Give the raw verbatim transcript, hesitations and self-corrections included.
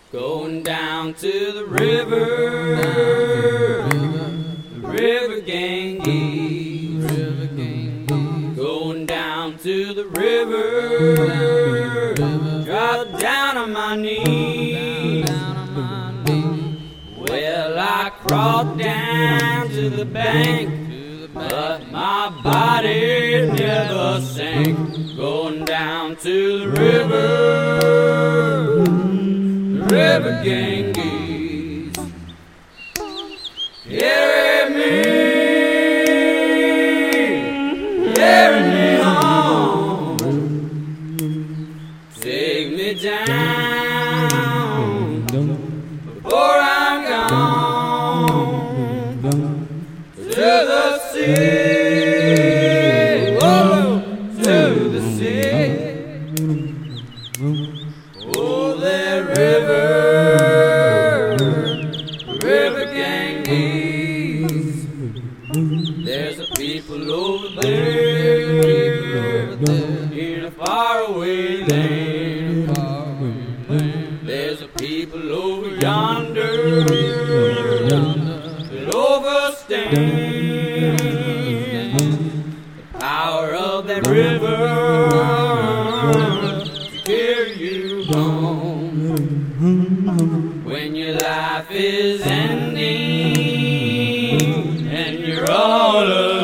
Going down to the river, the river Ganges. Going down to the river, drop down on my knees. Well, I crawled down to the bank, but my body never sank. Going down to the river, the river Ganges. Carry me, carry me home. Take me down before I'm gone to the sea, whoa, to the sea. Oh, that river, river Ganges. There's a people over there in a faraway land. There's a people over yonder that overstand the power of that river to carry you home when your life is ending and you're all alone.